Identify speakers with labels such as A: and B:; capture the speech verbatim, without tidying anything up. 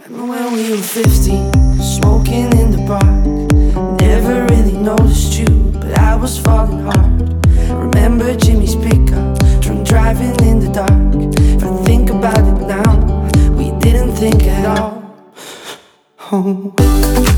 A: Remember when we were fifteen, smoking in the park. Never really noticed you, but I was falling hard. Remember Jimmy's pickup, drunk driving in the dark. If I think about it now, we didn't think at all. Oh.